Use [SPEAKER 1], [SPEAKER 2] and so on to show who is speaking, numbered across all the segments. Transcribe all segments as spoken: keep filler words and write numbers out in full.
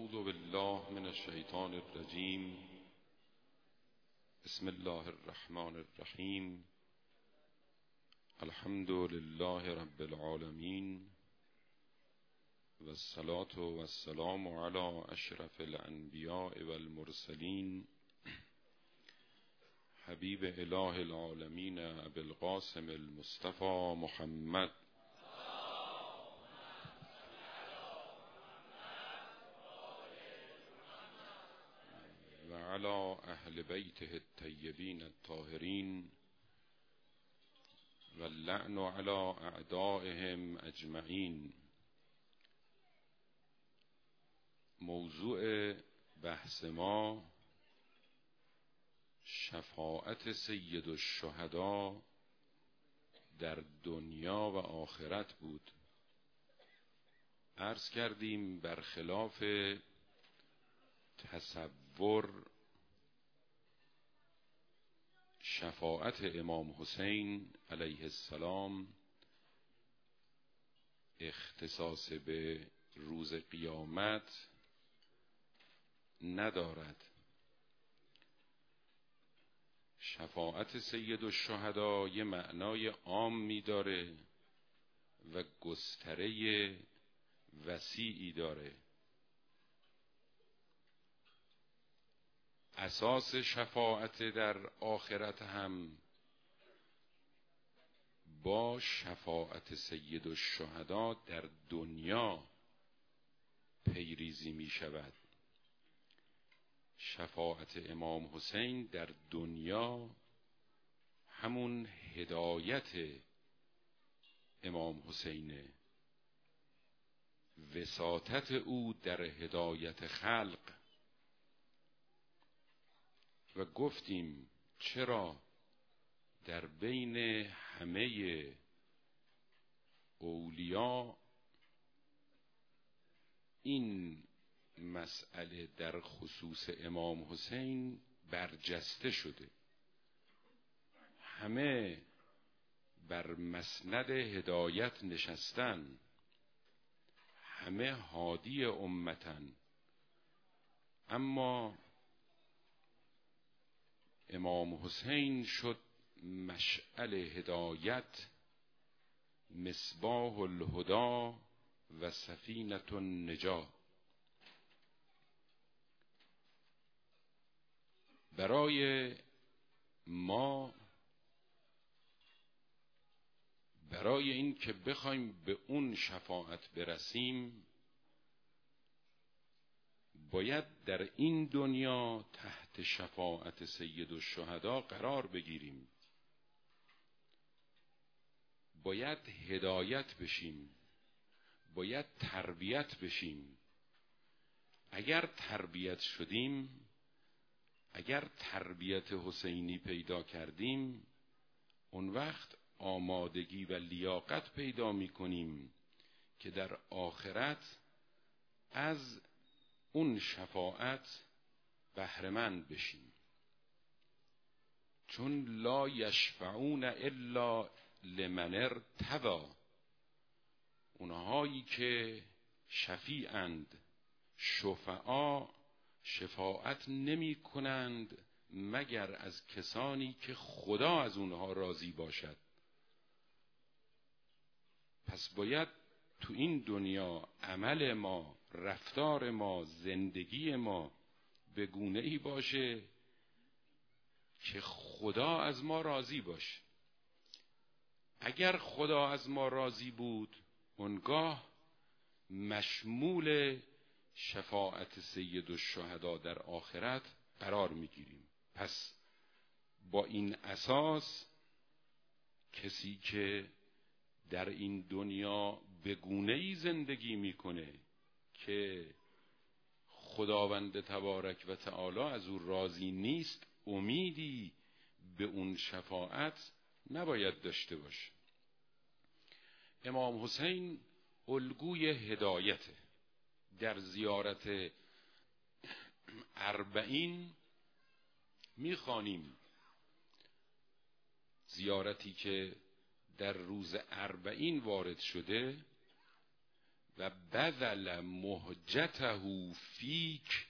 [SPEAKER 1] اعوذ بالله من الشیطان الرجیم. بسم الله الرحمن الرحیم. الحمد لله رب العالمین و الصلاة و السلام علی اشرف الانبیاء والمرسلین حبیب اله العالمین ابی القاسم المصطفى محمد و علی اهل بیته الطیبین الطاهرین و اللعن علی اعدائهم اجمعین. موضوع بحث ما شفاعت سید الشهدا در دنیا و آخرت بود. عرض کردیم برخلاف تصور شفاعت امام حسین علیه السلام اختصاص به روز قیامت ندارد. شفاعت سید الشهدا یه معنای عامی داره و گستره وسیعی داره. اساس شفاعت در آخرت هم با شفاعت سید الشهدا در دنیا پیریزی می شود. شفاعت امام حسین در دنیا همون هدایت امام حسینه، وساطت او در هدایت خلق. و گفتیم چرا در بین همه اولیا این مسئله در خصوص امام حسین برجسته شده. همه بر مسند هدایت نشستن، همه هادی امتن، اما امام حسین شد مشعل هدایت، مصباح الهدی و سفینة النجاة. برای ما، برای این که بخوایم به اون شفاعت برسیم، باید در این دنیا تحت شفاعت سید الشهدا قرار بگیریم. باید هدایت بشیم، باید تربیت بشیم. اگر تربیت شدیم، اگر تربیت حسینی پیدا کردیم، اون وقت آمادگی و لیاقت پیدا می کنیم که در آخرت از اون شفاعت بهره‌مند بشیم. چون لا یشفعون الا لمن ارتضی، اونهایی که شفیعند، شفعا، شفاعت نمی کنند مگر از کسانی که خدا از اونها راضی باشد. پس باید تو این دنیا عمل ما، رفتار ما، زندگی ما به گونه‌ای باشه که خدا از ما راضی باشه. اگر خدا از ما راضی بود، اونگاه مشمول شفاعت سید الشهدا در آخرت قرار میگیریم. پس با این اساس کسی که در این دنیا به گونه‌ای زندگی میکنه که خداوند تبارک و تعالی از او راضی نیست، امیدی به اون شفاعت نباید داشته باشه. امام حسین الگوی هدایته. در زیارت اربعین میخوانیم، زیارتی که در روز اربعین وارد شده، و بذل مهجته فیک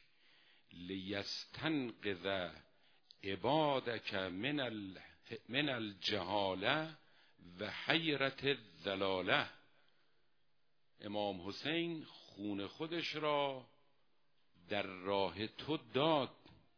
[SPEAKER 1] لیستنقذ عبادک من ال من الجهاله و حیرت الضلاله. امام حسین خون خودش را در راه تو داد.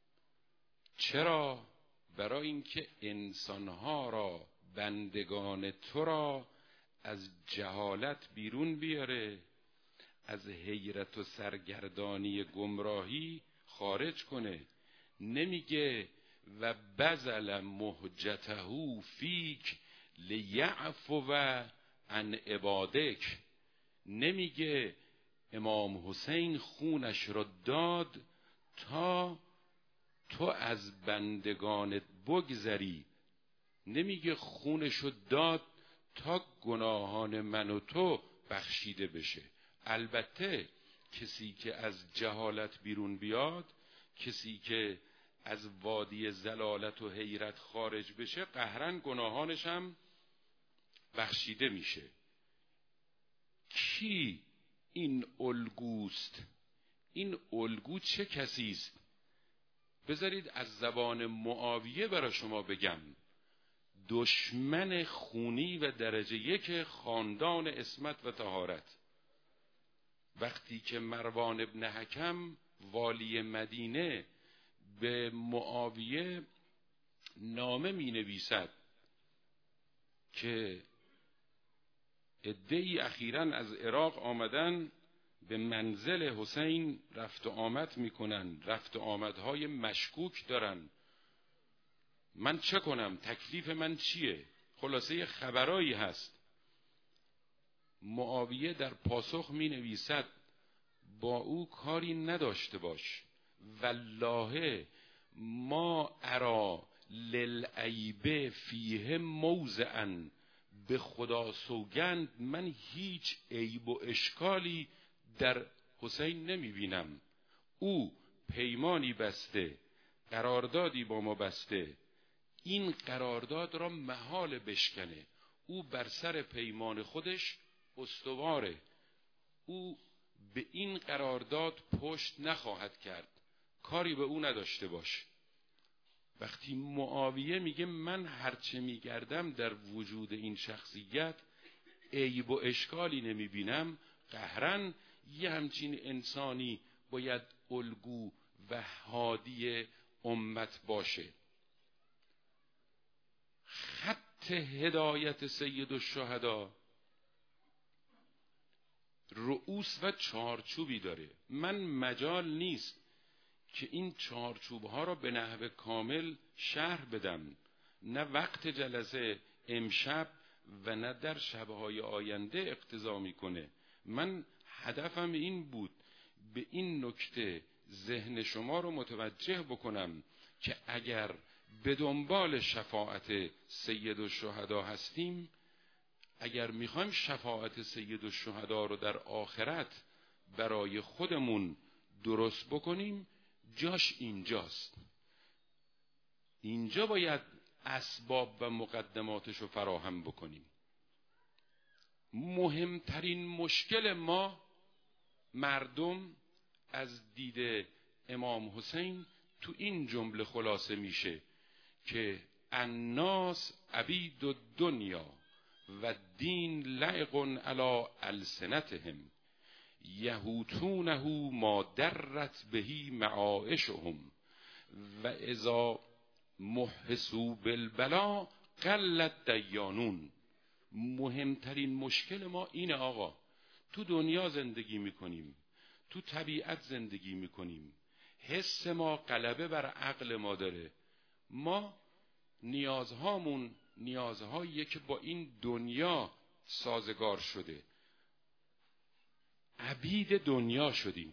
[SPEAKER 1] چرا؟ برای اینکه انسانها را، بندگان تو را از جهالت بیرون بیاره، از حیرت و سرگردانی گمراهی خارج کنه. نمیگه و بذل مهجته فیک لیعفو عن عبادک. نمیگه امام حسین خونش را داد تا تو از بندگانت بگذری. نمیگه خونش را داد تا گناهان من و تو بخشیده بشه. البته کسی که از جهالت بیرون بیاد، کسی که از وادی ضلالت و حیرت خارج بشه، قهرن گناهانش هم بخشیده میشه. کی این الگوست؟ این الگو چه کسی است؟ بذارید از زبان معاویه برای شما بگم. دشمن خونی و درجه یک خاندان عصمت و طهارت. وقتی که مروان ابن حکم والی مدینه به معاویه نامه می نویسد که عده‌ای اخیراً از عراق آمدن به منزل حسین رفت و آمد میکنن، رفت و آمدهای مشکوک دارن، من چه کنم؟ تکلیف من چیه؟ خلاصه خبرایی هست. معاویه در پاسخ می نویسد با او کاری نداشته باش، والله ما ارا للعیب فیه موضعا. به خدا سوگند من هیچ عیب و اشکالی در حسین نمی بینم. او پیمانی بسته، قراردادی با ما بسته، این قرارداد را محال بشکنه. او بر سر پیمان خودش استواره، او به این قرارداد پشت نخواهد کرد، کاری به او نداشته باش. وقتی معاویه میگه من هرچه میگردم در وجود این شخصیت عیب و اشکالی نمیبینم، قهرن یه همچین انسانی باید الگو و هادی امت باشه. خط هدایت سید الشهدا رؤوس و چارچوبی داره. من مجال نیست که این چارچوب ها را به نحو کامل شرح بدم، نه وقت جلسه امشب و نه در شبهای آینده اقتضا میکنه. من هدفم این بود به این نکته ذهن شما رو متوجه بکنم که اگر به دنبال شفاعت سید الشهدا هستیم، اگر میخوایم شفاعت سید الشهدا رو در آخرت برای خودمون درست بکنیم، جاش اینجاست. اینجا باید اسباب و مقدماتش رو فراهم بکنیم. مهمترین مشکل ما مردم از دید امام حسین تو این جمله خلاصه میشه که الناس عبید الدنیا و دین لعق علی السنتهم یهوتونه ما درت بهی معایشهم و اذا محسوا بالبلا قلت دیانون. مهمترین مشکل ما اینه آقا، تو دنیا زندگی میکنیم، تو طبیعت زندگی میکنیم، حس ما غلبه بر عقل ما داره، ما نیازهامون نیازهاییه که با این دنیا سازگار شده، عبید دنیا شدیم.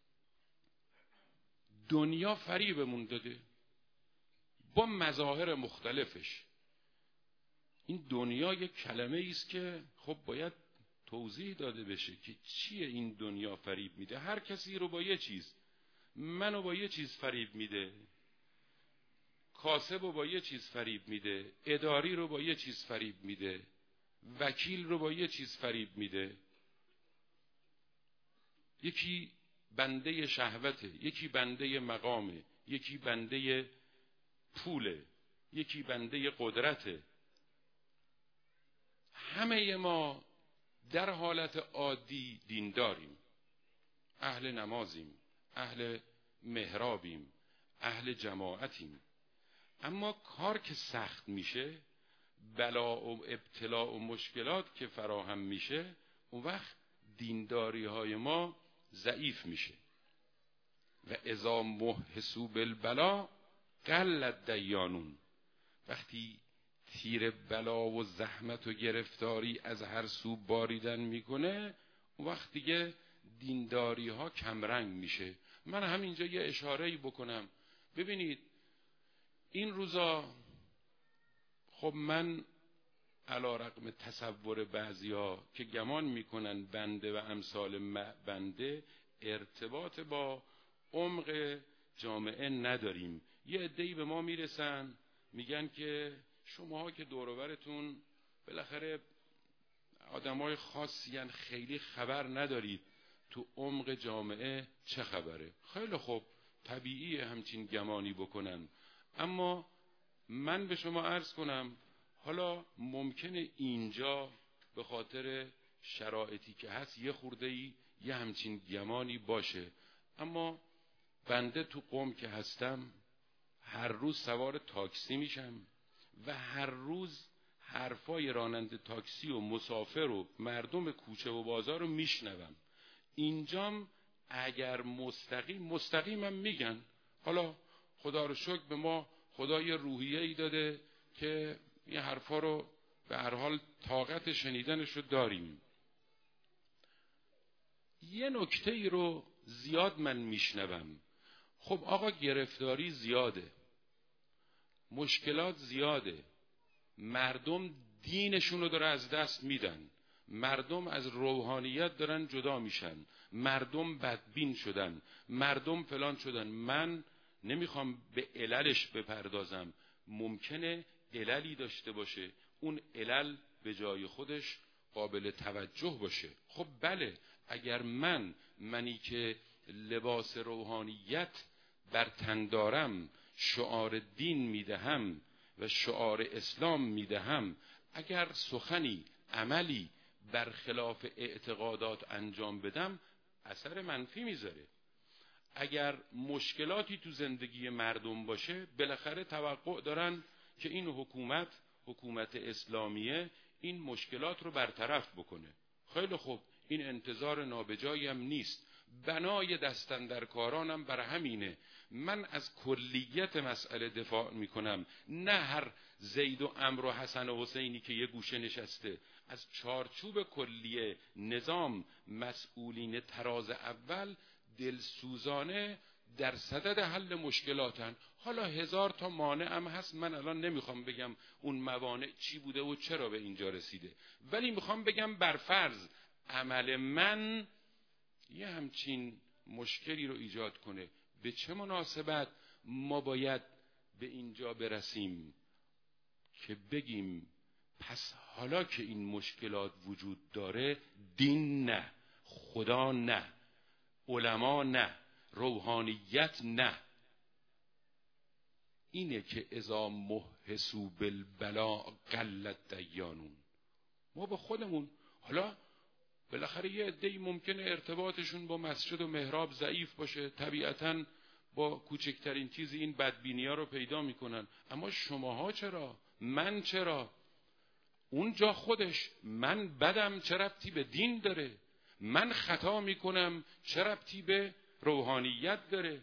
[SPEAKER 1] دنیا فریبمون داده با مظاهر مختلفش. این دنیا یک کلمه ایست که خب باید توضیح داده بشه که چیه این دنیا فریب میده. هر کسی رو با یه چیز، منو با یه چیز فریب میده، کاسب رو با یه چیز فریب میده، اداری رو با یه چیز فریب میده، وکیل رو با یه چیز فریب میده. یکی بنده شهوته، یکی بنده مقامه، یکی بنده پوله، یکی بنده قدرته. همه ما در حالت عادی دینداریم، اهل نمازیم، اهل محرابیم، اهل جماعتیم. اما کار که سخت میشه، بلا و ابتلا و مشکلات که فراهم میشه، اون وقت دینداری های ما ضعیف میشه. و اذا محسوا بالبلا قلت دیانون. وقتی تیر بلا و زحمت و گرفتاری از هر سو باریدن میکنه، اون وقت دیگه دینداری ها کمرنگ میشه. من همینجا یه اشاره‌ای بکنم. ببینید این روزا خب من علی رغم تصور بعضیا که گمان میکنن بنده و امثال بنده ارتباط با عمق جامعه نداریم، یه عده‌ای به ما میرسن میگن که شماها که دور و برتون بالاخره آدمای خاصی خیلی خبر ندارید تو عمق جامعه چه خبره. خیلی خوب، طبیعیه همچین گمانی بکنن. اما من به شما عرض کنم حالا ممکنه اینجا به خاطر شرایطی که هست یه خورده‌ای یه همچین گمانی باشه، اما بنده تو قم که هستم هر روز سوار تاکسی میشم و هر روز حرفای راننده تاکسی و مسافر و مردم کوچه و بازار رو میشنوم. اینجام اگر مستقیم مستقیمم میگن، حالا خدا رو شکر به ما خدای روحیه‌ای داده که این حرفا رو به هر حال طاقت شنیدنش رو داریم. یه نکته ای رو زیاد من میشنوم. خب آقا گرفتاری زیاده، مشکلات زیاده، مردم دینشون رو داره از دست میدن، مردم از روحانیت دارن جدا میشن، مردم بدبین شدن، مردم فلان شدن. من نمیخوام به عللش بپردازم، ممکنه عللی داشته باشه، اون علل به جای خودش قابل توجه باشه. خب بله، اگر من منی که لباس روحانیت بر تن دارم، شعار دین میدهم و شعار اسلام میدهم، اگر سخنی عملی برخلاف اعتقادات انجام بدم اثر منفی میذاره. اگر مشکلاتی تو زندگی مردم باشه بالاخره توقع دارن که این حکومت حکومت اسلامیه این مشکلات رو برطرف بکنه. خیلی خوب، این انتظار نابجایی هم نیست. بنای دستاندرکارانم بر همینه. من از کلیت مسئله دفاع میکنم، نه هر زید و عمرو و حسن و حسینی که یه گوشه نشسته. از چارچوب کلیه نظام مسئولین تراز اول دلسوزانه در صدد حل مشکلاتن. حالا هزار تا مانع هم هست، من الان نمیخوام بگم اون موانع چی بوده و چرا به اینجا رسیده، ولی میخوام بگم برفرض عمل من یه همچین مشکلی رو ایجاد کنه، به چه مناسبت ما باید به اینجا برسیم که بگیم پس حالا که این مشکلات وجود داره، دین نه، خدا نه، علما نه، روحانیت نه. اینه که اذا محسوا بالبلا قلت دیانون. ما به خودمون، حالا بالاخره یه عده‌ای ممکنه ارتباطشون با مسجد و محراب ضعیف باشه، طبیعتاً با کوچکترین چیزی این بدبینی‌ها رو پیدا میکنن، اما شماها چرا؟ من چرا؟ اونجا خودش من بدم چه ربطی به دین داره؟ من خطا میکنم چه ربطی به روحانیت داره؟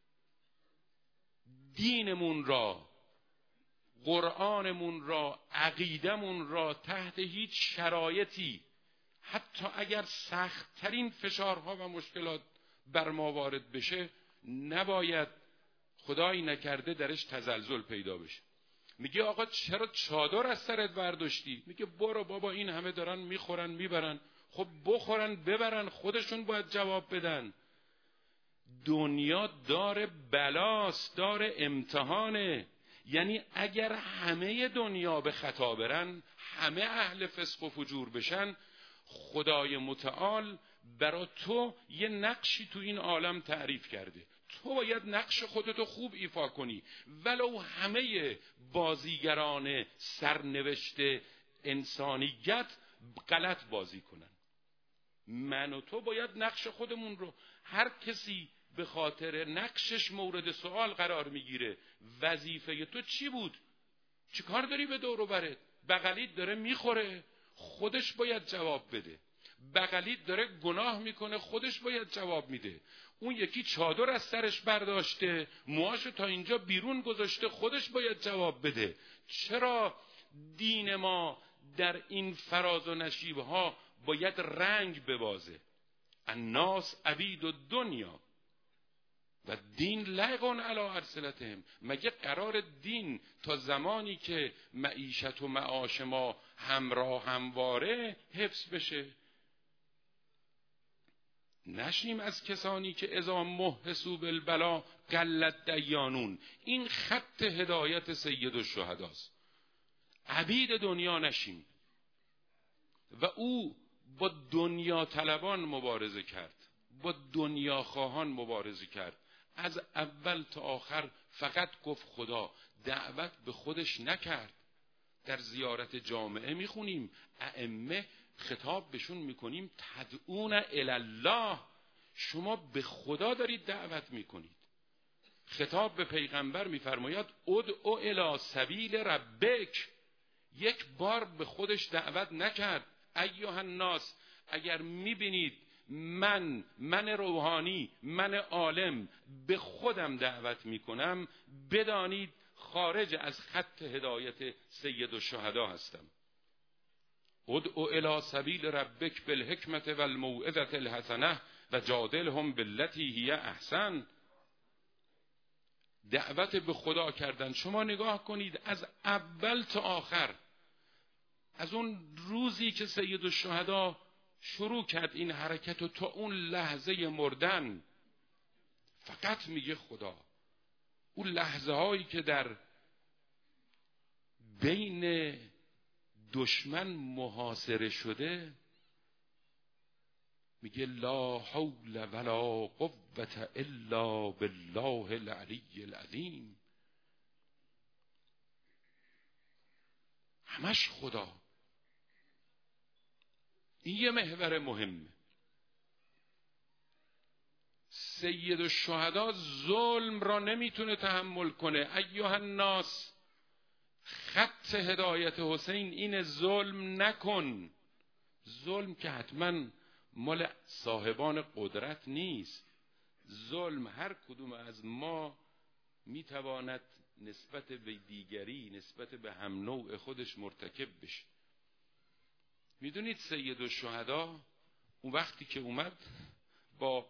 [SPEAKER 1] دینمون را، قرآنمون را، عقیدمون را تحت هیچ شرایطی، حتی اگر سخت‌ترین فشارها و مشکلات بر ما وارد بشه، نباید خدایی نکرده درش تزلزل پیدا بشه. میگه آقا چرا چادر از سرت برداشتی؟ میگه برو بابا، این همه دارن میخورن میبرن. خب بخورن ببرن، خودشون باید جواب بدن. دنیا دار بلاست، دار امتحانه. یعنی اگر همه دنیا به خطا برن، همه اهل فسق و فجور بشن، خدای متعال برا تو یه نقشی تو این عالم تعریف کرده، تو باید نقش خودتو خوب ایفا کنی، ولو همه بازیگران سرنوشت انسانیت غلط بازی کنن. من و تو باید نقش خودمون رو، هر کسی به خاطر نقشش مورد سوال قرار میگیره. وظیفه تو چی بود؟ چی کار داری به دور و برت؟ بغلیت داره میخوره، خودش باید جواب بده. بغلیت داره گناه میکنه، خودش باید جواب میده. اون یکی چادر از سرش برداشته، موهاشو تا اینجا بیرون گذاشته، خودش باید جواب بده. چرا دین ما در این فراز و نشیبها باید رنگ ببازه؟ الناس عبید و دنیا و دین لغون علی ارسلتهم. مگه قرار دین تا زمانی که معیشت و معاش ما همراه همواره حفظ بشه؟ نشیم از کسانی که اذا محسوا بالبلا قلت دیانون. این خط هدایت سید الشهداست. عبید دنیا نشیم. و او با دنیا طلبان مبارزه کرد، با دنیا خواهان مبارزه کرد. از اول تا آخر فقط گفت خدا، دعوت به خودش نکرد. در زیارت جامعه میخونیم ائمه خطاب بهشون میکنیم تدعون الی الله، شما به خدا دارید دعوت میکنید. خطاب به پیغمبر میفرماید ادعو الی سبیل ربک، یک بار به خودش دعوت نکرد. ایها الناس، اگر میبینید من من روحانی، من عالم به خودم دعوت میکنم، بدانید خارج از خط هدایت سید الشهدا هستم. ادعو الی سبیل ربک بالحکمت والموعظة الحسنه و جادلهم بالتی هی احسن. دعوت به خدا کردن. شما نگاه کنید از اول تا آخر، از اون روزی که سید الشهدا شروع کرد این حرکت و تا اون لحظه مردن فقط میگه خدا. اون لحظه هایی که در بین دشمن محاصره شده میگه لا حول ولا قوة الا بالله العلی العظیم. همش خدا. این یه محور مهمه. سید الشهدا ظلم را نمیتونه تحمل کنه. ایها الناس، خط هدایت حسین این ظلم نکن. ظلم که حتما مال صاحبان قدرت نیست. ظلم هر کدوم از ما میتواند نسبت به دیگری، نسبت به هم نوع خودش مرتکب بشه. میدونید سید الشهدا اون وقتی که اومد با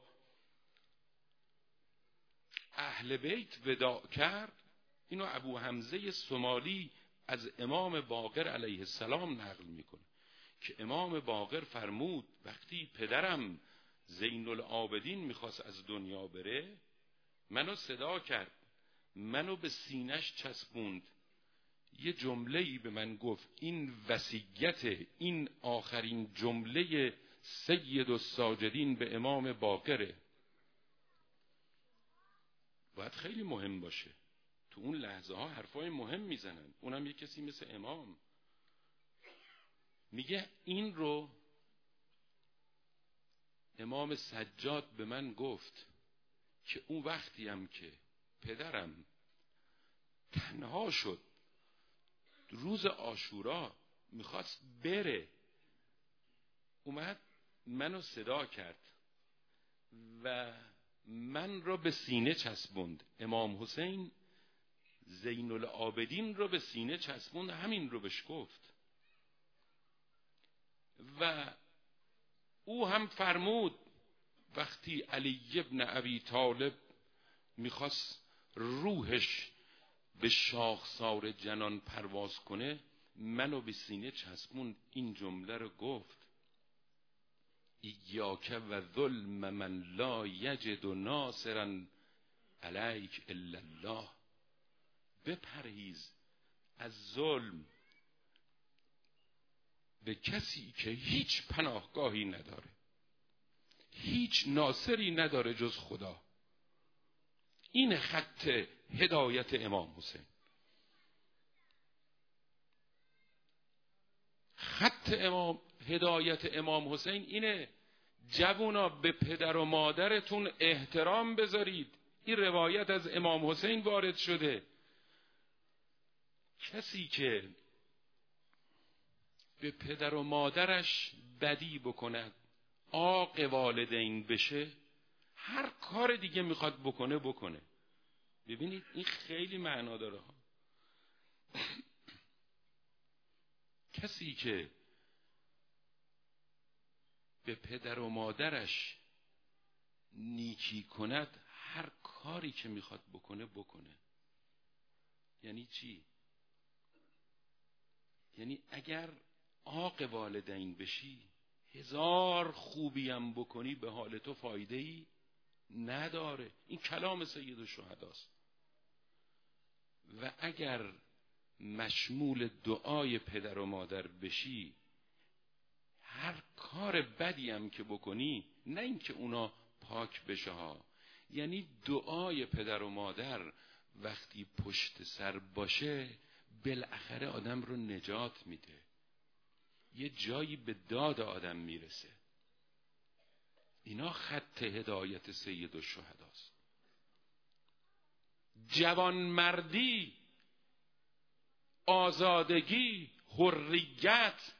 [SPEAKER 1] اهل بیت وداع کرد، اینو ابو حمزه سمالی از امام باقر علیه السلام نقل میکنه که امام باقر فرمود وقتی پدرم زین العابدین میخواست از دنیا بره، منو صدا کرد، منو به سینش چسبوند، یه جمله‌ای به من گفت، این وصیت، این آخرین جمله سید الساجدین به امام باقره. باید خیلی مهم باشه. تو اون لحظه ها حرفای مهم میزنن، اونم یه کسی مثل امام. میگه این رو امام سجاد به من گفت که اون وقتی هم که پدرم تنها شد روز عاشورا میخواست بره، اومد منو صدا کرد و من رو به سینه چسبوند. امام حسین زین العابدین رو به سینه چسبوند، همین رو بهش گفت. و او هم فرمود وقتی علی ابن ابی طالب میخواست روحش به شاخسار جنان پرواز کنه، منو به سینه چسبوند، این جمله رو گفت ایاک و ظلم من لا یجد ناصرا علیک الا الله. بپرهیز از ظلم به کسی که هیچ پناهگاهی نداره. هیچ ناصری نداره جز خدا. این خط هدایت امام حسین. خط امام هدایت امام حسین اینه: جوونا به پدر و مادرتون احترام بذارید. این روایت از امام حسین وارد شده. کسی که به پدر و مادرش بدی بکند، عاق والدین بشه، هر کار دیگه میخواد بکنه بکنه. ببینید این خیلی معنا داره ها. کسی که به پدر و مادرش نیکی کند، هر کاری که میخواد بکنه بکنه. یعنی چی؟ یعنی اگر عاق والدین بشی، هزار خوبی هم بکنی به حال تو فایده ای نداره. این کلام سید الشهداست. و اگر مشمول دعای پدر و مادر بشی، هر کار بدی هم که بکنی، نه اینکه اونا پاک بشه ها، یعنی دعای پدر و مادر وقتی پشت سر باشه بالاخره آدم رو نجات میده، یه جایی به داد آدم میرسه. اینا خط هدایت سید الشهداست. جوانمردی، آزادگی، حریت،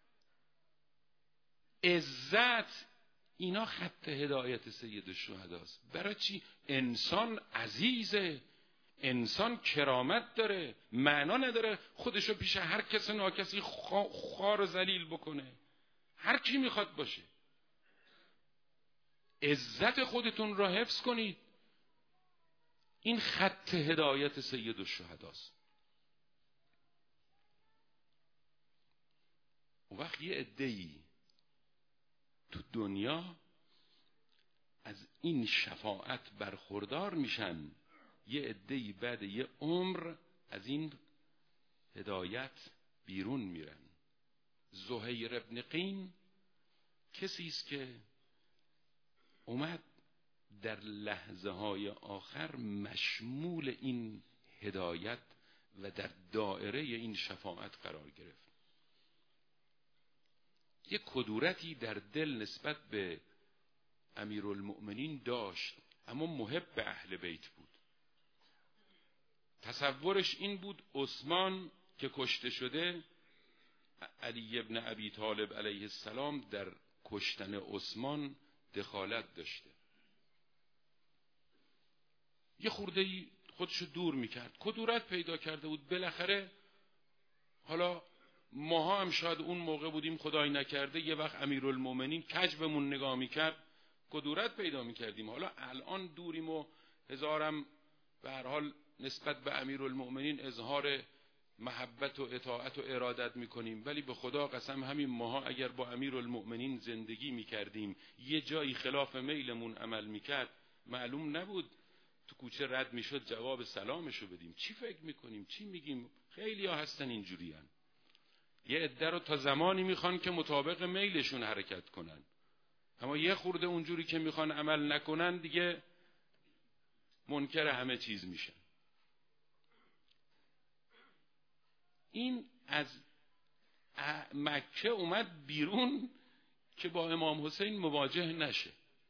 [SPEAKER 1] عزت، اینا خط هدایت سید الشهداست. برای چی؟ انسان عزیزه، انسان کرامت داره، معنا نداره خودشو پیش هر کس ناکسی خوار و ذلیل بکنه. هر کی میخواد باشه. عزت خودتون را حفظ کنید. این خط هدایت سید الشهداست. اون وقت یه عده‌ای تو دنیا از این شفاعت برخوردار میشن، یه عده‌ای بعد یه عمر از این هدایت بیرون میرن. زهیر ابن قین کسی است که اومد در لحظه های آخر مشمول این هدایت و در دائره این شفاعت قرار گرفت. یک کدورتی در دل نسبت به امیرالمؤمنین داشت، اما محب به اهل بیت بود. تصورش این بود عثمان که کشته شده، علی ابن ابی طالب علیه السلام در کشتن عثمان دخالت داشته. یه خورده‌ای خودشو دور میکرد، کدورت پیدا کرده بود. بالاخره حالا ماها هم شاید اون موقع بودیم خدای نکرده یه وقت امیرالمومنین کج بهمون نگاه میکرد، کدورت پیدا میکردیم. حالا الان دوریم و هزارم به هر حال نسبت به امیرالمومنین اظهار محبت و اطاعت و ارادت میکنیم، ولی به خدا قسم همین ماها اگر با امیرالمومنین زندگی میکردیم یه جایی خلاف میلمون عمل میکرد، معلوم نبود تو کوچه رد میشد جواب سلامشو بدیم. چی فکر میکنیم؟ چی میگیم؟ خیلی ها هستن اینجوری هن. یه عده رو تا زمانی میخوان که مطابق میلشون حرکت کنن، اما یه خورده اونجوری که میخوان عمل نکنن دیگه منکر همه چیز میشن. این از مکه اومد بیرون که با امام حسین مواجه نشه.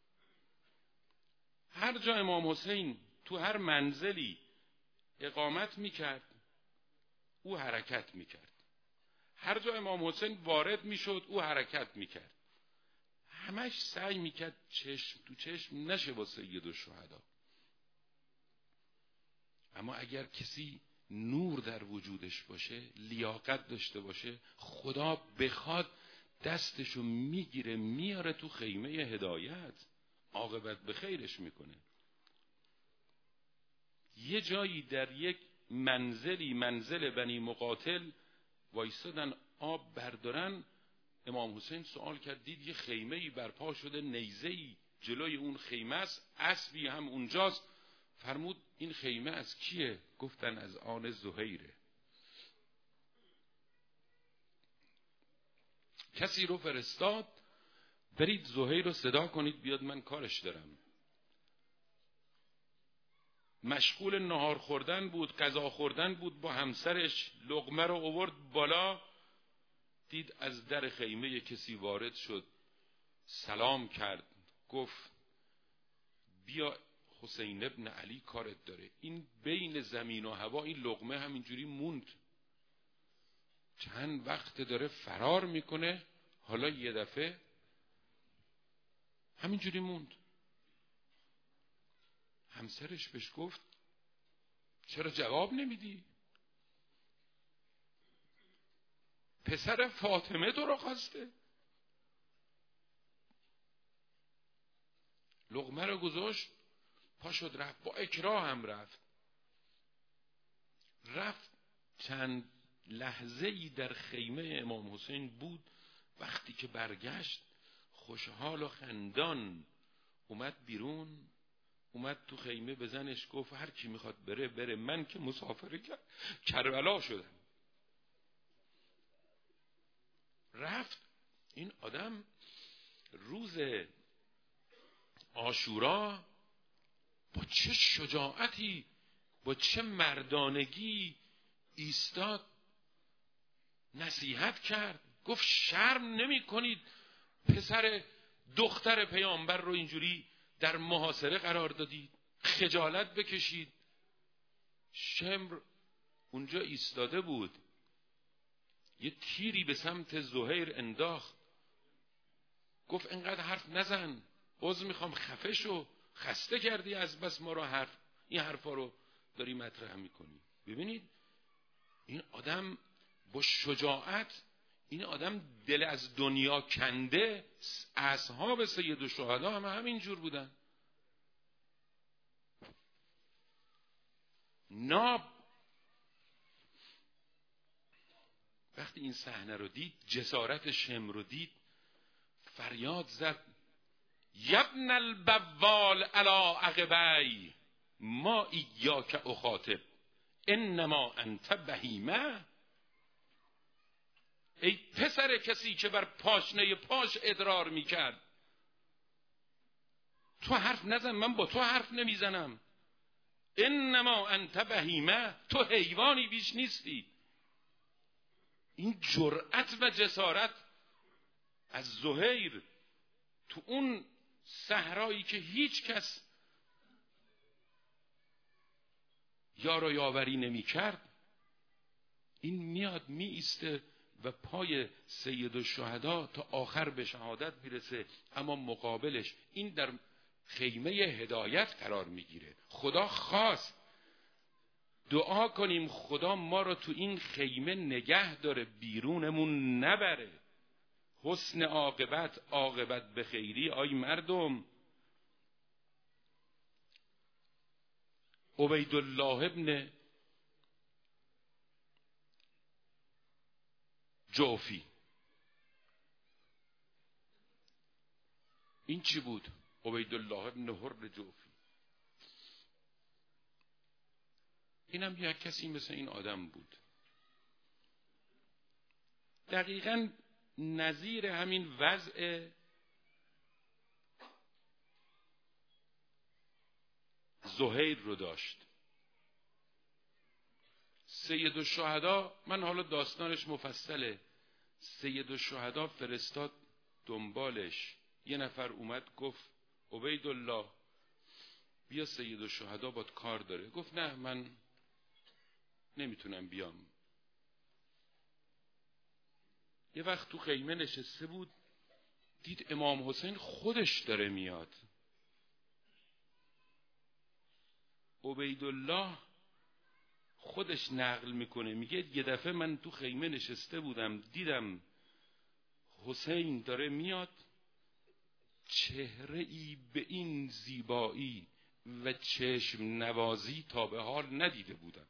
[SPEAKER 1] هر جا امام حسین تو هر منزلی اقامت میکرد او حرکت میکرد، هر جا امام حسین وارد میشد او حرکت میکرد. همش سعی میکرد چشم تو چشم نشه با سید الشهدا. اما اگر کسی نور در وجودش باشه، لیاقت داشته باشه، خدا بخواد دستشو میگیره میاره تو خیمه هدایت، عاقبت به خیرش میکنه. یه جایی در یک منزلی، منزل بنی مقاتل وایسادن آب بردارن، امام حسین سوال کرد، دید یه خیمه‌ای برپا شده، نیزه‌ای جلوی اون خیمه است، اسبی هم اونجاست. فرمود این خیمه از کیه؟ گفتن از آن زهیره. کسی رو فرستاد برید زهیر رو صدا کنید بیاد، من کارش دارم. مشغول نهار خوردن بود، غذا خوردن بود با همسرش. لقمه رو آورد بالا، دید از در خیمه کسی وارد شد، سلام کرد، گفت بیا حسین ابن علی کارت داره. این بین زمین و هوا این لقمه همینجوری موند، چند وقت داره فرار میکنه، حالا یه دفعه همینجوری موند. همسرش بهش گفت چرا جواب نمیدی؟ پسر فاطمه تو رو خواسته. لقمه رو گذاشت، پا شد رفت، با اکراه هم رفت. رفت چند لحظه ای در خیمه امام حسین بود. وقتی که برگشت خوشحال و خندان اومد بیرون، اومد تو خیمه، به زنش گفت هر کی میخواد بره بره، من که مسافر کربلا شدم. رفت. این آدم روز عاشورا با چه شجاعتی، با چه مردانگی ایستاد، نصیحت کرد، گفت شرم نمی کنید پسر دختر پیامبر رو اینجوری در محاصره قرار دادید، خجالت بکشید. شمر اونجا ایستاده بود، یه تیری به سمت زهیر انداخت، گفت اینقدر حرف نزن، عذر میخوام، خفه شو، خسته کردی از بس ما رو، حرف این حرفا رو داری مطرح میکنی. ببینید این آدم با شجاعت، این آدم دل از دنیا کنده. اصحاب سید الشهدا هم همین جور بودن. ناب وقتی این صحنه رو دید، جسارت شمر رو دید، فریاد زد یبن البوال علی عقبی ما ایاک اخاطب انما انت بهیمه. ای پسر کسی که بر پاشنه پاش ادرار میکرد، تو حرف نزن، من با تو حرف نمیزنم. انما انت بهیمه، تو حیوانی بیش نیستی. این جرأت و جسارت از زهیر تو اون صحرایی که هیچ کس یار و یاوری نمی کرد، این میاد می ایسته و پای سید الشهدا تا آخر به شهادت میرسه. اما مقابلش این در خیمه هدایت قرار میگیره. خدا خواست، دعا کنیم خدا ما رو تو این خیمه نگه داره، بیرونمون نبره. حسن عاقبت، عاقبت به خیری. آی مردم، عبیدالله ابن جوفی، این چی بود؟ عبیدالله ابن حر جوفی. اینم یک کسی مثل این آدم بود، دقیقاً نظیر همین وضع زهیر رو داشت. سید الشهدا، من حالا داستانش مفصله، سید الشهدا فرستاد دنبالش. یه نفر اومد گفت عبیدالله بیا سید الشهدا باد کار داره. گفت نه من نمیتونم بیام. یه وقت تو خیمه نشسته بود، دید امام حسین خودش داره میاد. عبیدالله خودش نقل میکنه، میگه یه دفعه من تو خیمه نشسته بودم، دیدم حسین داره میاد، چهره ای به این زیبایی و چشم نوازی تا به حال ندیده بودم.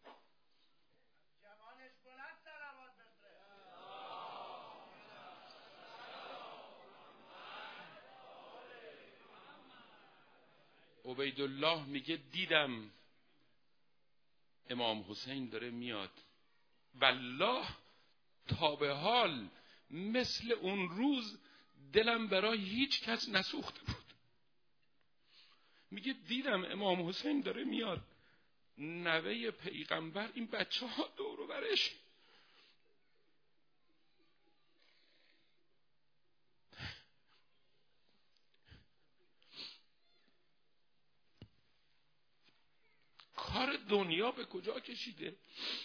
[SPEAKER 1] عبیدالله میگه دیدم امام حسین داره میاد، والله تا به حال مثل اون روز دلم برای هیچ کس نسوخته بود. میگه دیدم امام حسین داره میاد، نوه پیغمبر، این بچه ها دور و برش، کار دنیا به کجا کشیده.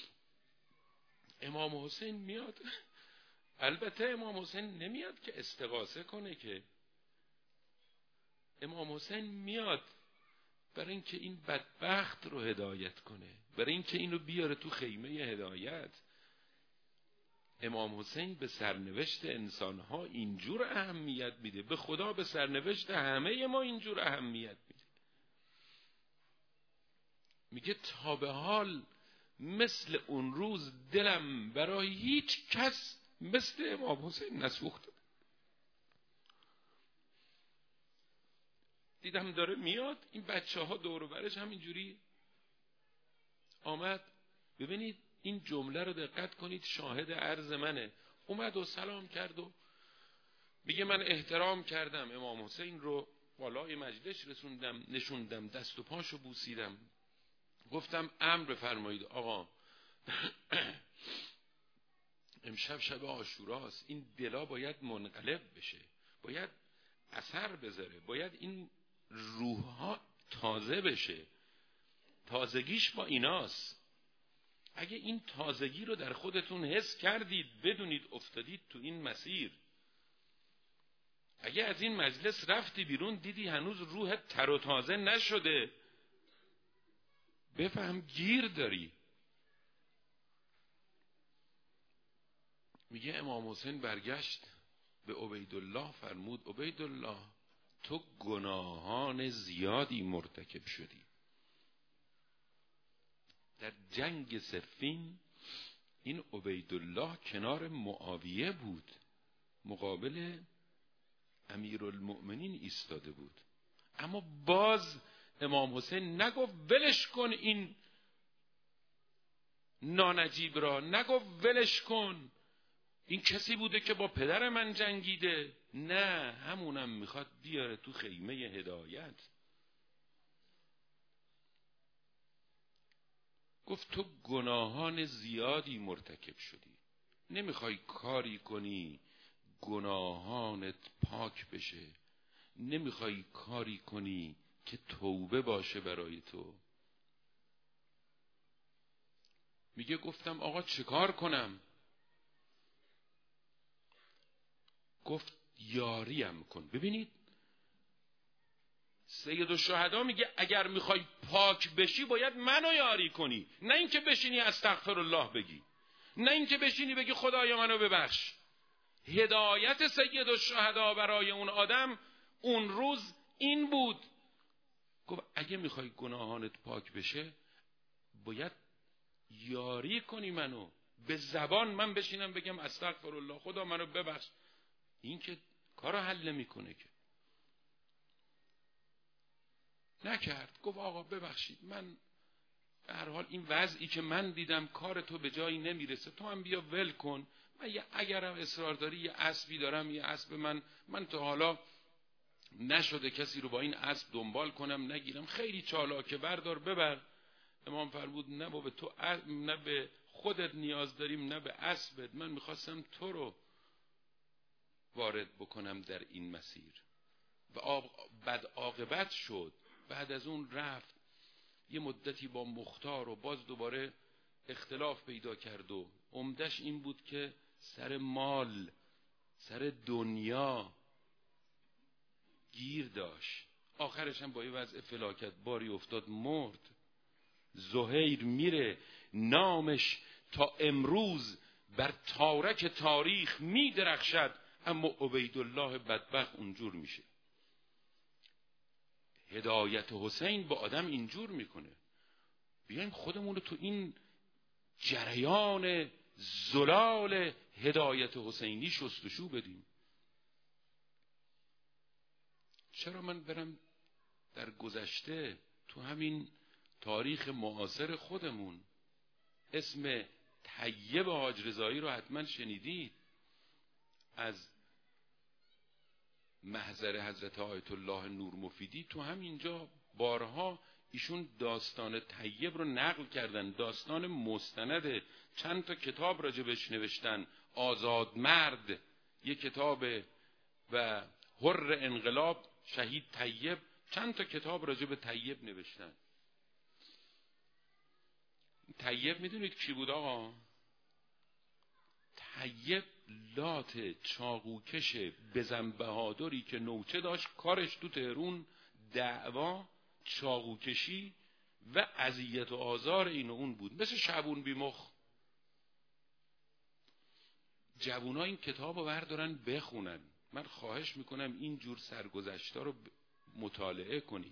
[SPEAKER 1] امام حسین میاد، البته امام حسین نمیاد که استغاثه کنه، که امام حسین میاد برای اینکه این بدبخت رو هدایت کنه، برای اینکه اینو بیاره تو خیمه هدایت. امام حسین به سرنوشت انسانها اینجور اهمیت میده، به خدا به سرنوشت همه ما اینجور اهمیت میده. میگه تا به حال مثل اون روز دلم برای هیچ کس مثل امام حسین نسوخته. دیدم داره میاد، این بچه ها دور و برش همینجوری آمد. ببینید این جمله رو دقت کنید، شاهد عرض منه. اومد و سلام کرد و میگه من احترام کردم امام حسین رو، بالای مجلس رسوندم، نشوندم، دست و پاشو بوسیدم، گفتم امر بفرمایید آقا امشب شب عاشوراست، این دلا باید منقلب بشه، باید اثر بذاره، باید این روحها تازه بشه. تازگیش با ایناست. اگه این تازگی رو در خودتون حس کردید، بدونید افتادید تو این مسیر. اگه از این مجلس رفتی بیرون دیدی هنوز روحت تر و تازه نشده، بفهم گیر داری. میگه امام حسین برگشت به عبیدالله فرمود عبیدالله تو گناهان زیادی مرتکب شدی. در جنگ صفین این عبیدالله کنار معاویه بود، مقابل امیرالمؤمنین ایستاده بود، اما باز امام حسین نگفت ولش کن این نانجیب را، نگفت ولش کن این کسی بوده که با پدر من جنگیده، نه همونم میخواد بیاره تو خیمه هدایت. گفت تو گناهان زیادی مرتکب شدی، نمیخوای کاری کنی گناهانت پاک بشه، نمیخوای کاری کنی که توبه باشه برای تو. میگه گفتم آقا چه کار کنم؟ گفت یاریم کن. ببینید سید الشهدا میگه اگر میخوای پاک بشی باید منو یاری کنی، نه اینکه بشینی استغفر الله بگی، نه اینکه بشینی بگی خدایا منو ببخش. هدایت سید الشهدا برای اون آدم اون روز این بود، گفت اگه میخوای گناهانت پاک بشه باید یاری کنی منو. به زبان من بشینم بگم استغفر الله خدا منو ببخش، این که کارو حل نمیکنه که. نکرد، گفت آقا ببخشید من به هر حال این وضعی که من دیدم کار تو به جایی نمیرسه، تو هم بیا ول کن. من اگرم اصرار داری یه اسبی دارم، یه اسب من من تا حالا نشده کسی رو با این اسب دنبال کنم نگیرم، خیلی چالاکه، بردار ببر. امام فرمود نه بابا تو نه به خودت نیاز داریم نه به اسبت، من میخواستم تو رو وارد بکنم در این مسیر. و بد عاقبت شد. بعد از اون رفت یه مدتی با مختار و باز دوباره اختلاف پیدا کرد و عمدش این بود که سر مال سر دنیا گیر داشت. آخرش هم با یه وضع فلاکت باری افتاد، مرد. زهیر میره، نامش تا امروز بر تارک تاریخ می درخشد، اما عبیدالله بدبخت اونجور میشه. هدایت حسین با آدم اینجور میکنه. بیایم خودمون رو تو این جریان زلال هدایت حسینی شستشو بدیم. چرا من برم در گذشته تو همین تاریخ معاصر خودمون، اسم طیب حاج رضایی رو حتما شنیدید، از محضر حضرت آیت الله نور مفیدی، تو همینجا بارها ایشون داستان طیب رو نقل کردن، داستان مستند، چند تا کتاب راجبش نوشتن، آزاد مرد یک کتاب و حر انقلاب، شهید طیب، چند تا کتاب راجب طیب نوشتن. طیب میدونید کی بود آقا؟ طیب لات چاقوکش بزن بهادری که نوچه داشت، کارش تو تهرون دعوا، چاقوکشی و اذیت و آزار این و اون بود، مثل شبون بیمخ. جوونا این کتاب رو بردارن بخونن. من خواهش میکنم این جور سرگذشتا رو مطالعه کنید.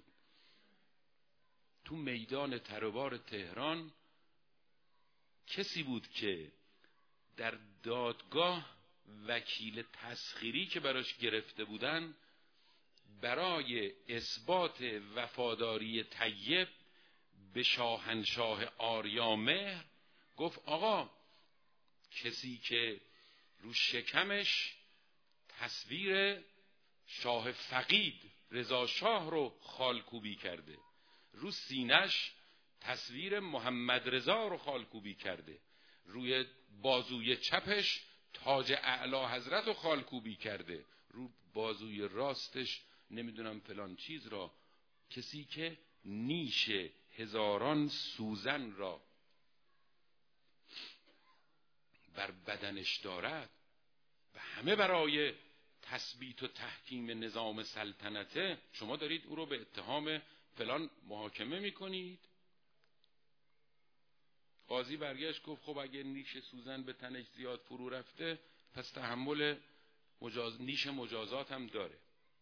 [SPEAKER 1] تو میدان تروار تهران کسی بود که در دادگاه وکیل تسخیری که براش گرفته بودن، برای اثبات وفاداری طیب به شاهنشاه آریامهر گفت آقا کسی که رو شکمش تصویر شاه فقید رضا شاه رو خالکوبی کرده، رو سینش تصویر محمد رضا رو خالکوبی کرده، روی بازوی چپش تاج اعلی حضرت رو خالکوبی کرده، رو بازوی راستش نمیدونم فلان چیز را، کسی که نیش هزاران سوزن را بر بدنش دارد و همه برای تثبیت و تحکیم نظام سلطنته، شما دارید او رو به اتهام فلان محاکمه میکنید. قاضی برگشت گفت خب اگه نیش سوزن به تنش زیاد فرو رفته پس تحمل مجاز... نیش مجازات هم داره.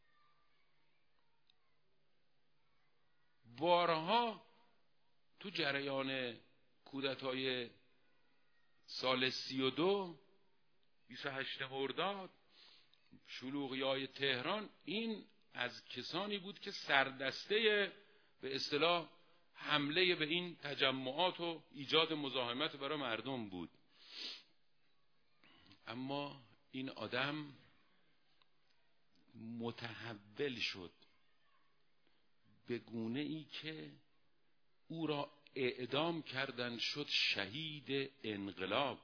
[SPEAKER 1] بارها تو جریان کودتای سال سی و دو بیست و هشتم مرداد شلوغیای تهران، این از کسانی بود که سردسته به اصطلاح حمله به این تجمعات و ایجاد مزاحمت برای مردم بود. اما این آدم متحول شد به گونه ای که او را اعدام کردن، شد شهید انقلاب.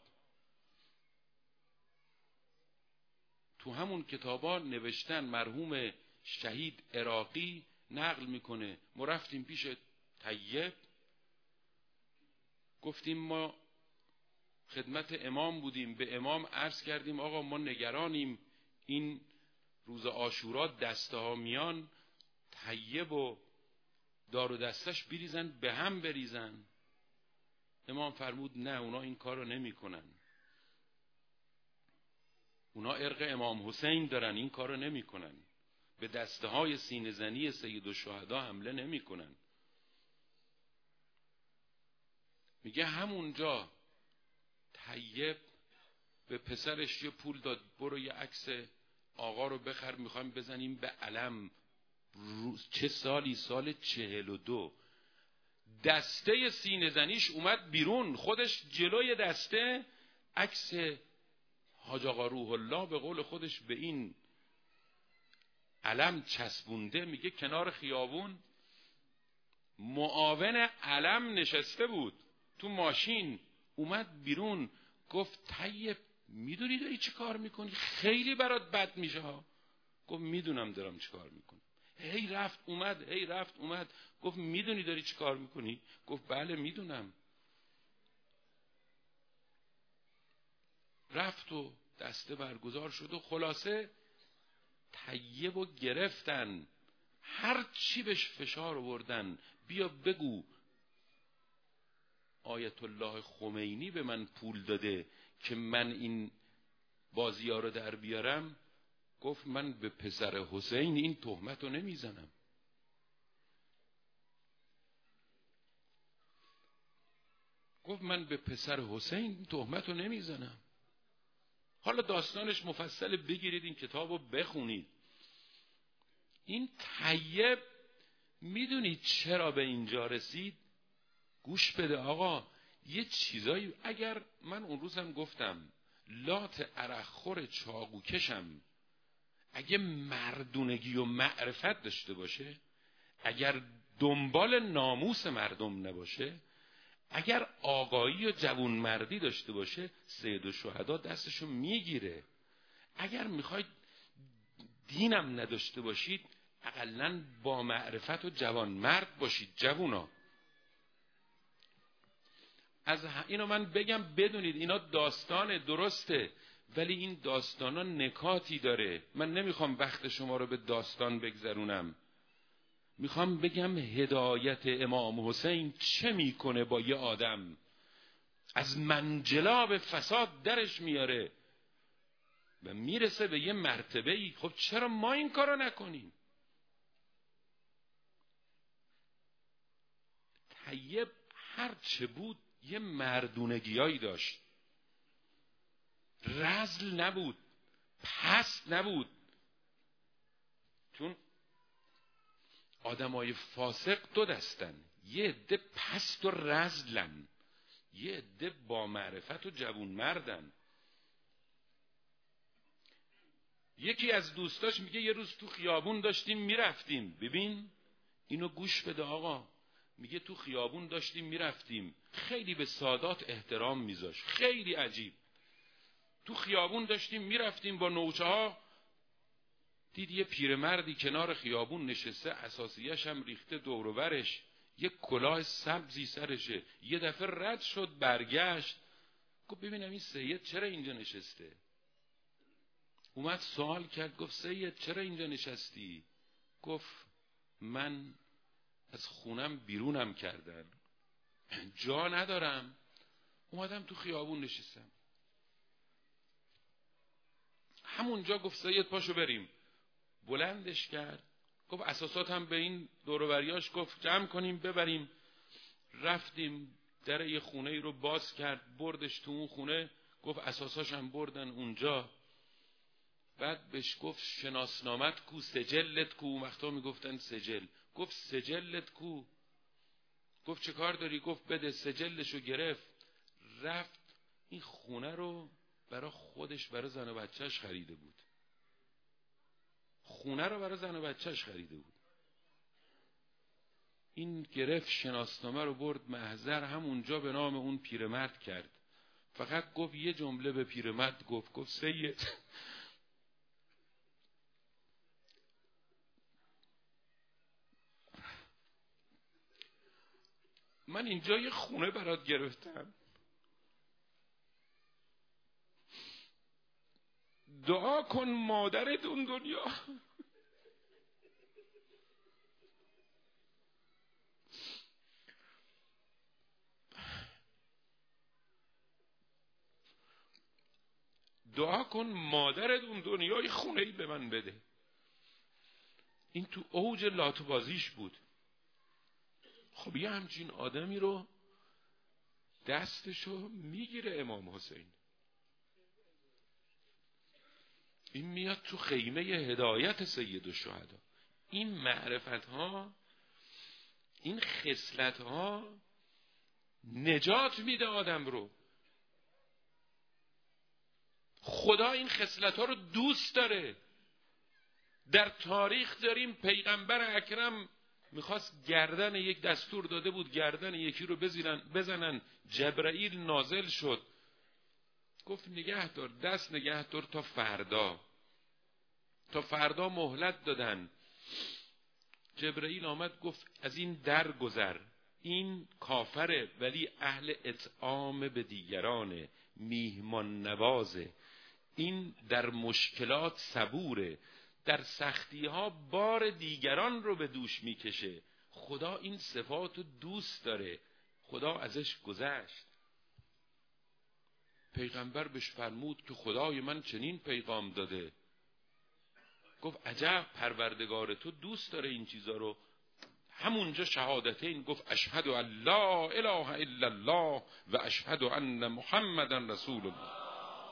[SPEAKER 1] تو همون کتابا نوشتن، مرحوم شهید عراقی نقل میکنه ما رفتیم پیش طیب، گفتیم ما خدمت امام بودیم، به امام عرض کردیم آقا ما نگرانیم این روز عاشورا دسته ها میان، طیب و دار و دستش بریزن به هم بریزن. امام فرمود نه، اونا این کار رو نمی کنن، اونا ارق امام حسین دارن، این کار رو نمی کنن، به دسته های سینه زنی سید الشهدا حمله نمی کنن. میگه همونجا طیب به پسرش یه پول داد، برو یه عکس آقا رو بخر، میخوایم بزنیم به علم. چه سالی؟ سال چهل و دو. دسته سینه زنیش اومد بیرون، خودش جلوی دسته عکس حاج آقا روح الله به قول خودش به این علم چسبونده. میگه کنار خیابون معاون علم نشسته بود تو ماشین، اومد بیرون گفت طیب میدونی داری چی کار میکنی؟ خیلی برات بد میشه ها. گفت میدونم دارم چی کار میکنم. هی رفت اومد هی رفت اومد گفت میدونی داری چی کار میکنی؟ گفت بله میدونم. رفت و دسته برگزار شد و خلاصه طیب و گرفتن، هر چی بهش فشار آوردن، بیا بگو آیت الله خمینی به من پول داده که من این بازی ها رو در بیارم. گفت من به پسر حسین این تهمت رو نمیزنم. گفت من به پسر حسین این تهمت رو نمیزنم. حالا داستانش مفصل، بگیرید این کتاب رو بخونید. این طیب میدونید چرا به اینجا رسید؟ گوش بده آقا، یه چیزایی، اگر من اون روزم گفتم لات عرقخور چاقو کشم اگه مردونگی و معرفت داشته باشه، اگر دنبال ناموس مردم نباشه، اگر آقایی و جوانمردی داشته باشه، سید الشهدا دستشو میگیره. اگر میخواید دینم نداشته باشید، اقلن با معرفت و جوانمرد باشید. جوونا، از اینو من بگم بدونید، اینا داستان درسته، ولی این داستانا نکاتی داره. من نمیخوام وقت شما رو به داستان بگذرونم، میخوام بگم هدایت امام حسین چه میکنه با یه آدم. از منجلاب فساد درش میاره و میرسه به یه مرتبه ای. خب چرا ما این کارو نکنیم؟ طیب هر چه بود یه مردونگیایی داشت، رذل نبود، پست نبود. چون آدمای فاسق دو دستن، یه عده پست و رذلن، یه عده با معرفت و جوون مردن. یکی از دوستاش میگه یه روز تو خیابون داشتیم میرفتیم، ببین اینو گوش بده آقا، میگه تو خیابون داشتیم میرفتیم، خیلی به سادات احترام میذاش، خیلی عجیب. تو خیابون داشتیم میرفتیم با نوچه ها، دید یه پیرمردی کنار خیابون نشسته، اساسیش هم ریخته دور و برش، یه کلاه سبزی سرشه. یه دفعه رد شد برگشت، گفت ببینم این سید چرا اینجا نشسته؟ اومد سوال کرد، گفت سید چرا اینجا نشستی؟ گفت من از خونم بیرونم کردن، جا ندارم، اومدم تو خیابون نشستم. همونجا گفت سید پاشو بریم. بلندش کرد، گفت اساسات هم به این دوروبریاش، گفت جمع کنیم ببریم. رفتیم در یه خونه ای رو باز کرد، بردش تو اون خونه، گفت اساساش هم بردن اونجا. بعد بهش گفت شناسنامت کو، سجلت کو؟ اون وقتا میگفتن سجل. گفت سجلت کو؟ گفت چه کار داری؟ گفت بده. سجلشو گرفت، رفت این خونه رو برای خودش، برای زن و بچهش خریده بود. خونه رو برای زن و بچهش خریده بود. این گرفت شناسنامه رو برد محضر، همونجا به نام اون پیرمرد کرد. فقط گفت یه جمله به پیرمرد گفت، گفت سید من اینجا یه خونه برات گرفتم، دعا کن مادرت اون دنیا دعا کن مادرت اون دنیای خونه‌ای به من بده. این تو اوج لاتوبازیش بود. خب یه همچین آدمی رو دستشو میگیره امام حسین، این میاد تو خیمه هدایت سید الشهدا. این معرفت ها، این خصلت ها نجات میده آدم رو. خدا این خصلت ها رو دوست داره. در تاریخ داریم پیغمبر اکرم میخواست گردن یک، دستور داده بود گردن یکی رو بزنن بزنن جبرائیل نازل شد، گفت نگه دار، دست نگه دار تا فردا. تا فردا مهلت دادن. جبرائیل آمد گفت از این در گذر، این کافره ولی اهل اطعام به دیگرانه، میهمان نوازه، این در مشکلات صبوره، در سختی ها بار دیگران رو به دوش میکشه. خدا این صفات رو دوست داره، خدا ازش گذشت. پیغمبر بهش فرمود که خدای من چنین پیغام داده. گفت عجب، پروردگار تو دوست داره این چیزا رو. همونجا شهادتین گفت اشهد ان لا اله الا الله و اشهد ان محمدا رسول الله.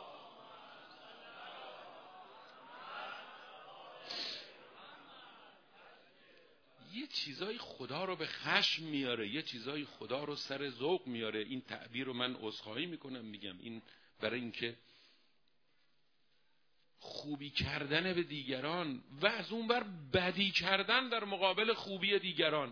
[SPEAKER 1] یه چیزای خدا رو به خشم میاره، یه چیزای خدا رو سر ذوق میاره. این تعبیر رو من عذرخواهی میکنم میگم این برای اینکه خوبی کردن به دیگران و از اون بر بدی کردن در مقابل خوبی دیگران.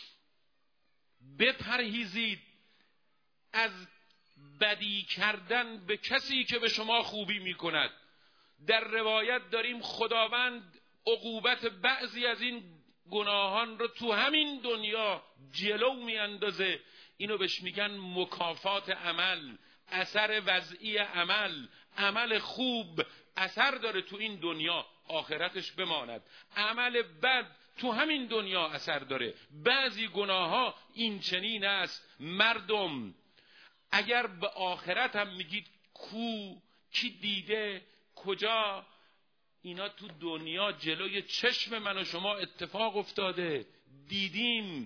[SPEAKER 1] بپرهیزید از بدی کردن به کسی که به شما خوبی میکند. در روایت داریم خداوند عقوبت بعضی از این گناهان رو تو همین دنیا جلو میاندازه. اینو بهش میگن مکافات عمل، اثر وضعی عمل. عمل خوب اثر داره تو این دنیا، آخرتش بماند. عمل بد تو همین دنیا اثر داره. بعضی گناه ها این چنین است. مردم اگر به آخرت هم میگید کو، کی دیده، کجا، اینا تو دنیا جلوی چشم من و شما اتفاق افتاده، دیدیم.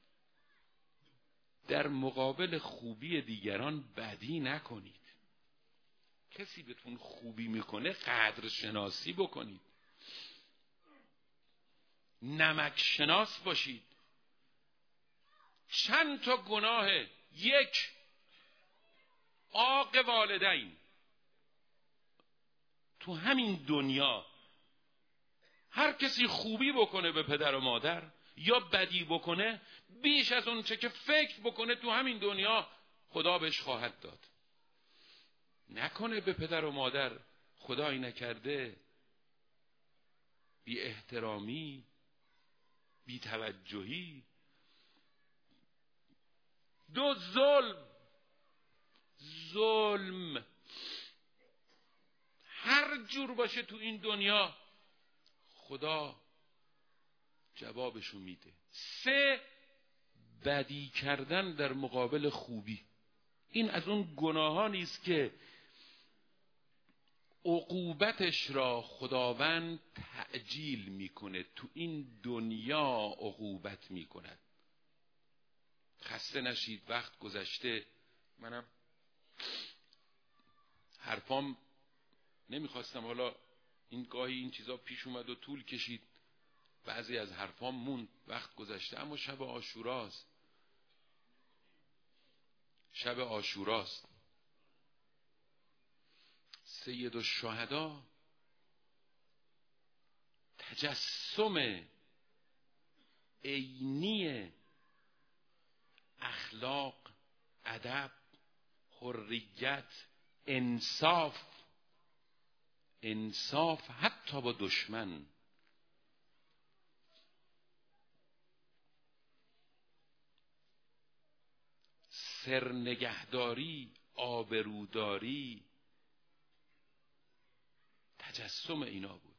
[SPEAKER 1] در مقابل خوبی دیگران بدی نکنید. کسی بهتون خوبی میکنه قدر شناسی بکنید، نمک شناس باشید. چند تا گناه، یک، عاق والدین. تو همین دنیا هر کسی خوبی بکنه به پدر و مادر یا بدی بکنه، بیش از اون چه که فکر بکنه تو همین دنیا خدا بهش خواهد داد. نکنه به پدر و مادر خدایی نکرده بی احترامی، بی توجهی. دو، ظلم. ظلم هر جور باشه تو این دنیا خدا جوابشو میده. سه، بدی کردن در مقابل خوبی. این از اون گناهان نیست که عقوبتش را خداوند تعجیل میکنه، تو این دنیا عقوبت میکند. خسته نشید، وقت گذشته. منم حرفام نمیخواستم، حالا این گاهی این چیزا پیش اومد و طول کشید، بعضی از حرفام موند، وقت گذشته. اما شب عاشوراست، شب عاشوراست. سید الشهدا تجسم عینی اخلاق، ادب، حریت، انصاف. انصاف حتی با دشمن. سرنگهداری، آبروداری، تجسم اینا بود.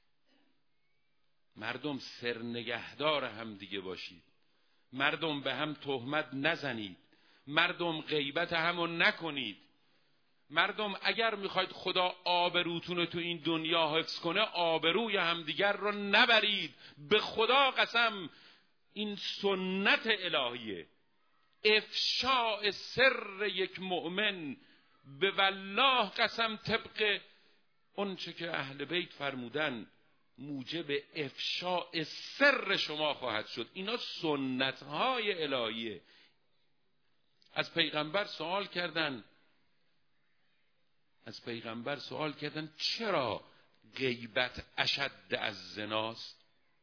[SPEAKER 1] مردم سرنگهدار هم دیگه باشید. مردم به هم تهمت نزنید. مردم غیبت همو نکنید. مردم اگر میخواید خدا آبروتون رو تو این دنیا حفظ کنه، آبروی همدیگر رو نبرید. به خدا قسم این سنت الهیه. افشاء سر یک مؤمن به والله قسم طبق اون چه که اهل بیت فرمودن موجب افشاء سر شما خواهد شد. اینا سنت های الهیه. از پیغمبر سوال کردن از پیغمبر سوال کردن چرا غیبت اشد از زناست؟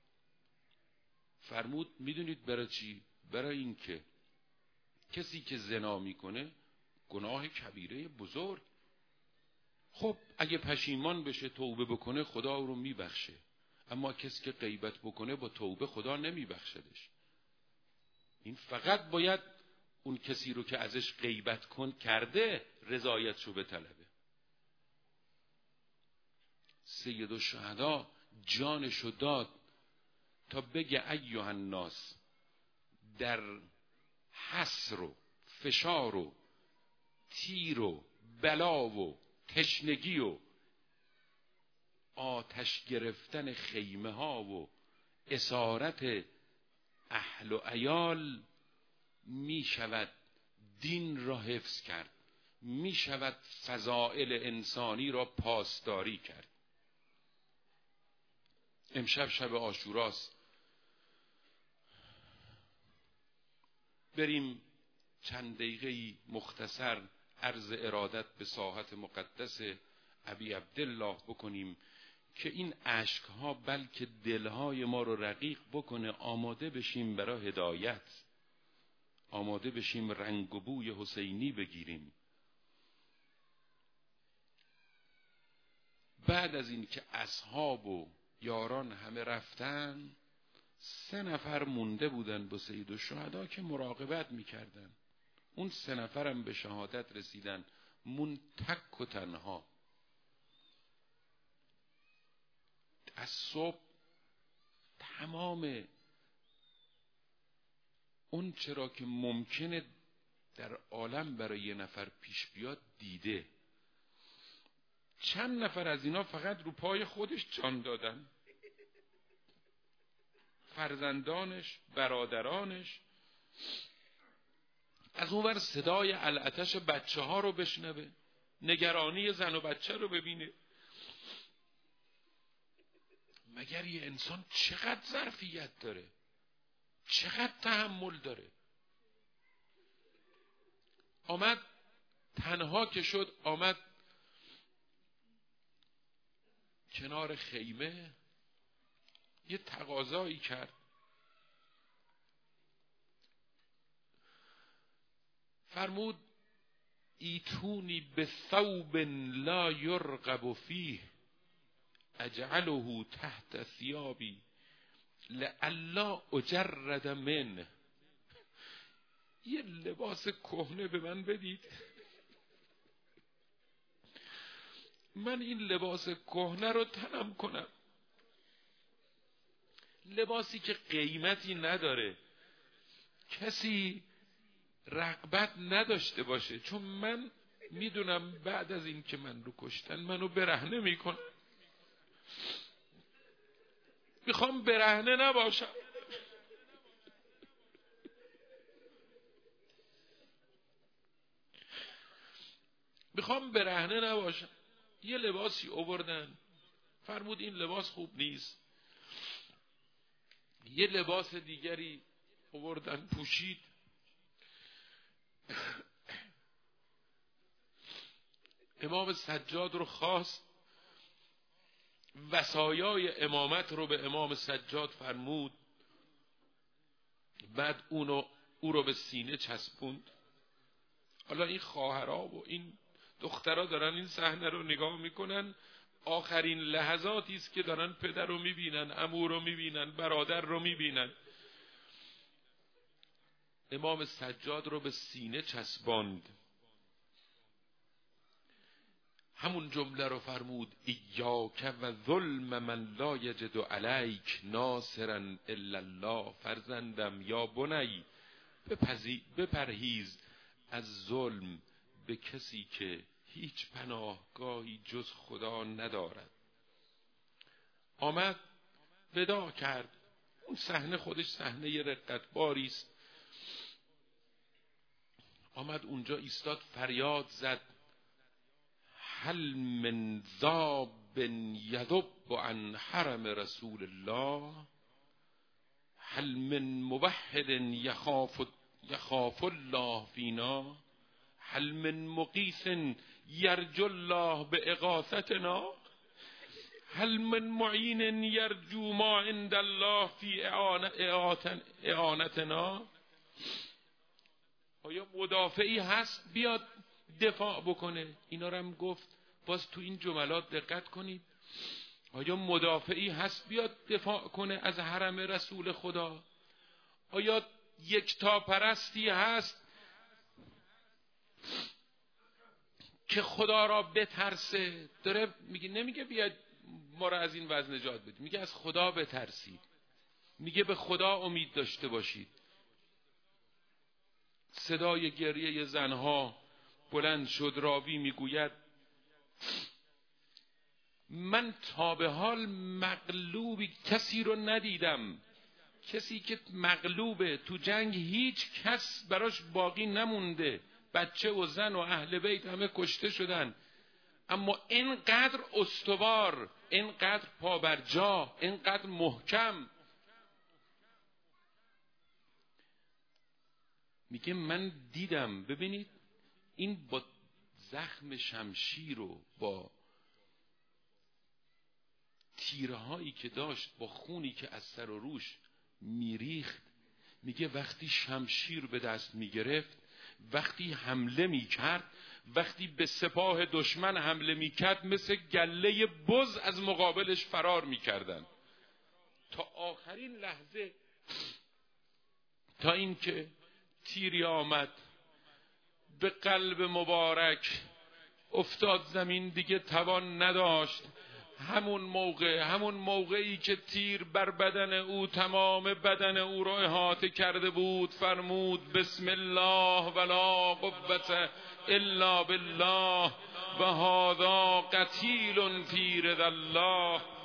[SPEAKER 1] فرمود میدونید برای چی؟ برای این که کسی که زنا میکنه گناه کبیره بزرگ، خب اگه پشیمان بشه توبه بکنه خدا او رو میبخشه. اما کسی که غیبت بکنه با توبه خدا نمیبخشدش. این فقط باید اون کسی رو که ازش غیبت کن کرده رضایتشو بطلبه. سید الشهدا جانشو داد تا بگه ایها الناس، در حسر و فشار و تیر و بلا و تشنگی و آتش گرفتن خیمه ها و اسارت اهل و عیال می شود دین را حفظ کرد، می شود فضائل انسانی را پاسداری کرد. امشب شب عاشوراست. بریم چند دقیقه‌ای مختصر عرض ارادت به ساحت مقدس ابی عبدالله بکنیم که این اشکها بلکه دلهای ما رو رقیق بکنه، آماده بشیم برای هدایت، آماده بشیم رنگ و بوی حسینی بگیریم. بعد از این که اصحاب و یاران همه رفتن، سه نفر مونده بودن با سیدالشهدا که مراقبت میکردن. اون سه نفرم به شهادت رسیدن، مون تک و تنها. از صبح تمام اون چرا که ممکنه در عالم برای یه نفر پیش بیاد دیده. چند نفر از اینا فقط رو پای خودش جان دادن، فرزندانش، برادرانش. از اون ور صدای العطش بچه ها رو بشنوه، نگرانی زن و بچه رو ببینه. مگر یه انسان چقدر ظرفیت داره، چقدر تحمل داره؟ آمد تنها که شد، آمد کنار خیمه یه تقاضایی کرد. فرمود ایتونی به ثوب لا یرغب فیه اجعله تحت ثیابی لعلا اجرد من. یه لباس کهنه به من بدید، من این لباس کهنه رو تنم کنم. لباسی که قیمتی نداره، کسی رغبت نداشته باشه، چون من میدونم بعد از این که من رو کشتن منو برهنه میکنن. میخوام برهنه نباشم. میخوام برهنه نباشم. یه لباسی آوردن، فرمود این لباس خوب نیست. یه لباس دیگری آوردن پوشید. امام سجاد رو خواست، وصایای امامت رو به امام سجاد فرمود. بعد اونو او رو به سینه چسبوند. حالا این خواهرها و این دخترها دارن این صحنه رو نگاه میکنن. آخرین لحظاتی است که دارن پدر رو میبینن، عمو رو میبینن، برادر رو میبینن. امام سجاد رو به سینه چسباند. همون جمله رو فرمود ایاک و ظلم من لا یجد علیک ناصرا الا الله. فرزندم یا بنی بپرهیز از ظلم به کسی که هیچ پناهگاهی جز خدا ندارد. آمد وداع کرد. اون صحنه خودش صحنه رقتباری است. آمد اونجا ایستاد، فریاد زد هل من ذاب یذب عن حرم رسول الله، هل من موحد یخاف یخاف الله فینا، هل من مقیث یرجو الله باغاثتنا، هل من معین یرجو ما عند الله فی اعانتنا. آیا مدافعی هست بیاد دفاع بکنه؟ اینا رو هم گفت. باز تو این جملات دقت کنید. آیا مدافعی هست بیاد دفاع کنه از حرم رسول خدا؟ آیا یکتا پرستی هست که خدا را بترسه؟ داره میگه، نمیگه بیاد ما را از این وضع نجات بدید، میگه از خدا بترسید، میگه به خدا امید داشته باشید. صدای گریه زنها بلند شد. راوی میگوید من تا به حال مغلوبی کسی رو ندیدم، کسی که مغلوبه. تو جنگ هیچ کس براش باقی نمونده، بچه و زن و اهل بیت همه کشته شدن، اما اینقدر استوار، اینقدر پابرجا، اینقدر محکم. میگه من دیدم. ببینید این با زخم شمشیر و با تیرهایی که داشت با خونی که از سر و روش میریخت، میگه وقتی شمشیر به دست میگرفت، وقتی حمله میکرد، وقتی به سپاه دشمن حمله میکرد، مثل گله بز از مقابلش فرار میکردن تا آخرین لحظه، تا اینکه تیری آمد به قلب مبارک افتاد زمین، دیگه توان نداشت. همون موقع همون موقعی که تیر بر بدن او، تمام بدن او را احاطه کرده بود، فرمود بسم الله ولا قوة الا بالله و هذا قتیل فی رضا الله.